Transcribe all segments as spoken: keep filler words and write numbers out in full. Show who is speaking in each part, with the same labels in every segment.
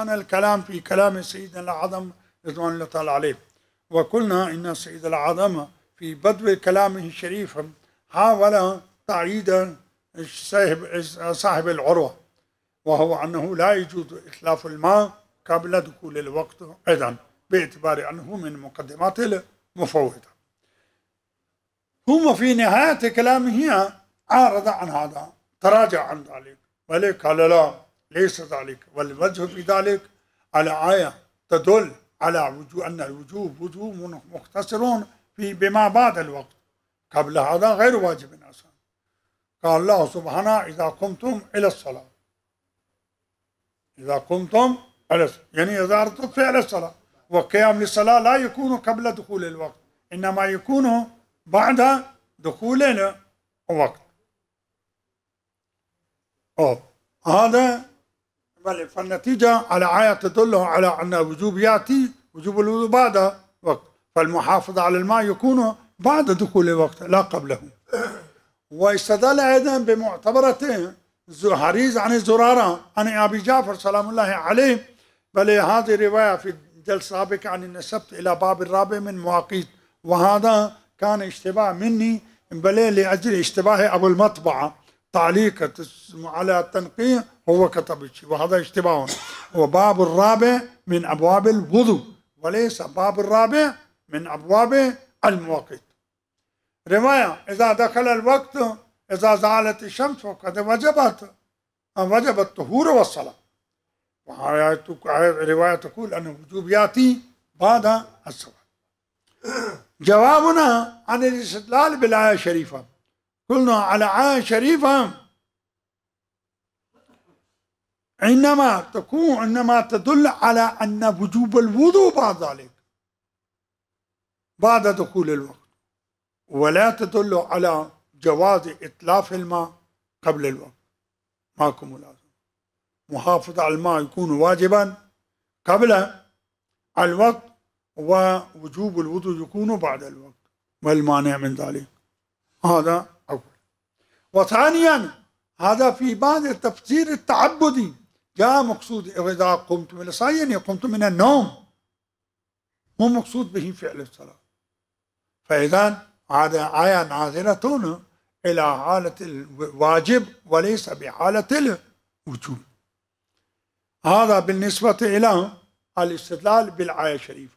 Speaker 1: كان الكلام في كلام سيدنا الأعظم رضوان الله تعالى عليه، وقلنا إن سيد الأعظم في بدء كلامه الشريف حاول تعييد صاحب العروة، وهو أنه لا يجوز إتلاف الماء قبل دخول الوقت أيضا، باعتبار أنه من مقدمات المفوضة. ثم في نهاية كلامه عارض عن هذا، تراجع عن ذلك، ولكن قال لا ليس ذلك، والوجه في ذلك على آية تدل على وجوب أن الوجوب وجوب مختصر في بما بعد الوقت، قبل هذا غير واجب أصلا. قال الله سبحانه إذا قمتم إلى الصلاة، إذا قمتم إلى الصلاة يعني إذا أردتم فعل الصلاة، وقيام للصلاة لا يكون قبل دخول الوقت، إنما يكون بعد دخول الوقت. أوه. هذا بل فالنتيجة على آية تدل على أن الوجوب يأتي وجوب الوضوء بعد وقت، فالمحافظة على الماء يكون بعد دخول الوقت لا قبله. واستدل أيضا بمعتبرته حريز عن الزرارة عن أبي جعفر سلام الله عليه، بل هذه رواية في الجلسة السابقة عن النسبت إلى باب الرابع من مواقيت، وهذا كان اشتباه مني بل لأجل اشتباه أبو المطبعة تعليق على التنقيح هو كتب شيء، وهذا اشتباه، وباب الرابع من أبواب الوضوء وليس باب الرابع من أبواب المواقيت. رواية إذا دخل الوقت إذا زالت الشمس فقد وجبت وجب الطهور والصلاة، رواية تقول أن الوجوب يأتي بعد الصلاة. جوابنا عن الاستدلال بالآية الشريفة، قلنا على آية شريفة إنما تكون إنما تدل على أن وجوب الوضوء بعد ذلك بعد دخول الوقت، ولا تدل على جواز إتلاف الماء قبل الوقت. ماكم لازم محافظة على الماء يكون واجبا قبل الوقت، ووجوب الوضوء يكون بعد الوقت، ما المانع من ذلك؟ هذا أول. وثانيا هذا في بعض التفسير التعبدي جاء مقصود إذا قمت من الصلاة يعني قمت من النوم، مو مقصود به فعل الصلاة، فإذا هذا آية ناظرة إلى حالة الواجب وليس بحالة الوجوب. هذا بالنسبة إلى الاستدلال بالآية الشريفة.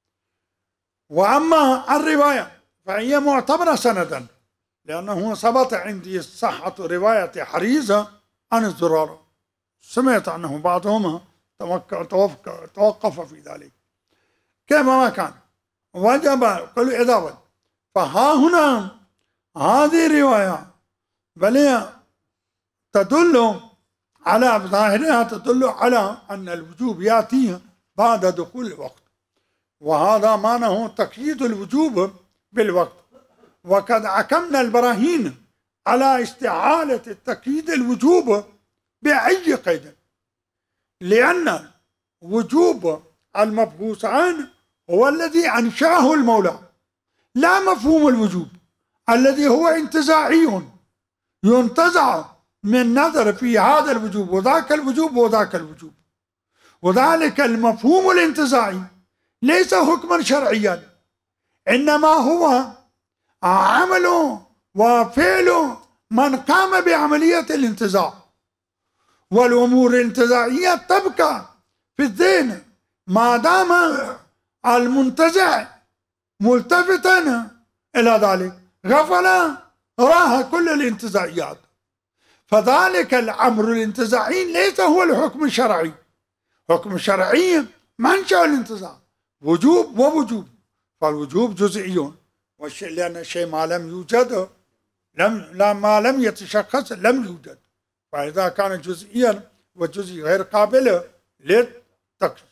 Speaker 1: وأما الرواية فهي معتبرة سندا، لأنه ثبت عندي صحة رواية حريزة عن الزرارة، سمعت أنه بعضهما توقف في ذلك كما كان وجب كل إضافة. فها هنا هذه الرواية بل تدل على ظاهرها تدل على أن الوجوب يأتي بعد دخول الوقت، وهذا معناه تقييد الوجوب بالوقت، وقد حكمنا البراهين على استحالة التقييد الوجوب بأي قيد، لأن وجوب المبعوثان هو الذي أنشأه المولى، لا مفهوم الوجوب الذي هو انتزاعي ينتزع من نظر في هذا الوجوب وذاك الوجوب وذاك الوجوب، وذلك المفهوم الانتزاعي ليس حكما شرعيا، إنما هو عمل وفعل من قام بعملية الانتزاع، والأمور الانتزاعية تبقى في الذهن ما دام المنتزع ملتفتا إلى ذلك، غفل راها كل الانتزاعيات، فذلك الأمر الانتزاعي ليس هو الحكم الشرعي. حكم الشرعي منشأ الانتزاع وجوب ووجوب، فالوجوب جزئي، والشيء لأن الشيء ما لم يوجد لم لا ما لم يتشخص لم يوجد، فإذا كان جزئيا والجزئي غير قابل للتقييد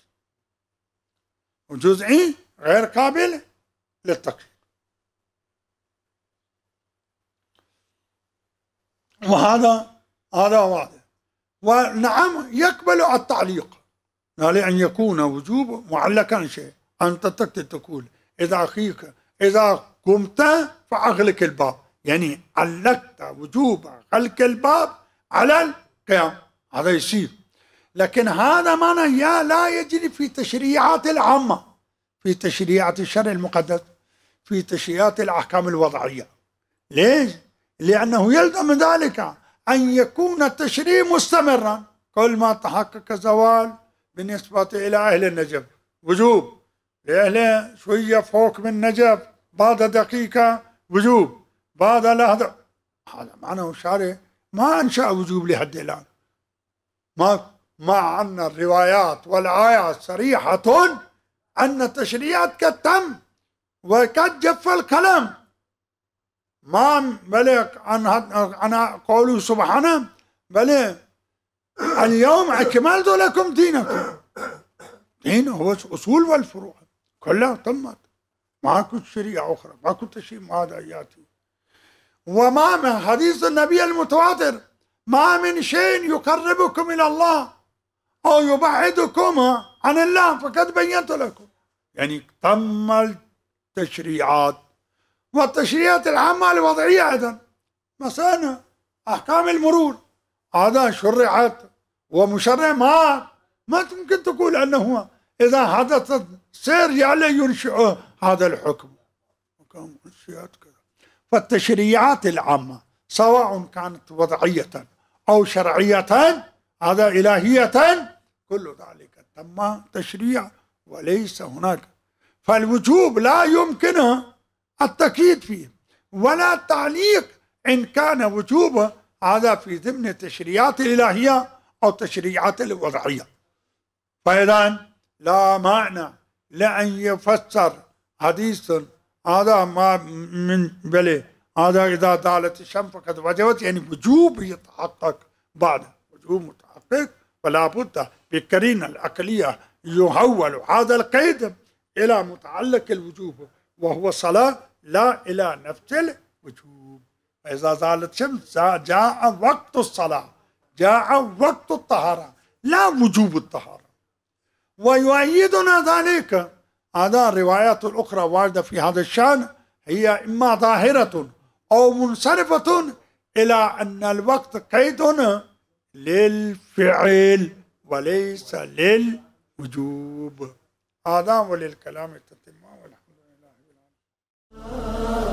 Speaker 1: وجزئي غير قابل للتقييد. وهذا هذا واضح. ونعم يقبل التعليق، لأن يكون وجوب معلقا شيء، أنت تقول إذا أخيك إذا قمت فأغلق الباب، يعني علقت وجوب غلق الباب على القيام، هذا يصير. لكن هذا معنى يا لا يجري في تشريعات العامة، في تشريعات الشرع المقدس، في تشريعات الأحكام الوضعية. ليش؟ لأنه يلزم من ذلك أن يكون التشريع مستمرا كل ما تحقق زوال بالنسبة إلى أهل النجف، وجوب لأهل شوية فوق من نجف بعد دقيقة وجوب، بعد لحظة. هذا معنى الشارع ما أنشأ وجوب لحد الآن، ما مع أن الروايات والآيات صريحة أن التشريعات قد تم وقد جف الكلام. ما بلغ عن عن قوله سبحانه بل اليوم أكملت لكم دينكم. دين هو الأصول والفروع كلها تمت، ماكو شريعة أخرى، ماكو تشريع هذا يأتي. وما من حديث النبي المتواتر ما من شيء يقربكم إلى الله أو يبعدكم عن الله فقد بينت لكم. يعني تم التشريعات والتشريعات العامة الوضعية أيضا. مثلا أحكام المرور هذا شرعت ومشرع، ما ما ممكن تقول أنه إذا حدثت سير يعني ينشئ هذا الحكم. فالتشريعات العامة سواء كانت وضعية أو شرعية هذا إلهية كل ذلك تم تشريع وليس هناك. فالوجوب لا يمكن التأكيد فيه ولا تعليق إن كان وجوب هذا في ضمن التشريعات الإلهية أو التشريعات الوضعية. فإذا لا معنى لأن يفسر حديث هذا ما من بلي هذا إذا دالت الشمس فقد وجبت، يعني وجوب يتحقق بعد وجوب متحقق، فلا بد بالقرينة العقلية يحول هذا القيد إلى متعلق الوجوب وهو الصلاة لا إلى نفس الوجوب. فإذا زالت الشمس جاء وقت الصلاة، جاء وقت الطهارة لا وجوب الطهارة. ويؤيدنا ذلك هذا الروايات الأخرى واردة في هذا الشأن هي إما ظاهرة أو منصرفة إلى أن الوقت قيد للفعل وليس للوجوب. هذا وللكلام التتمة والحمد لله رب العالمين.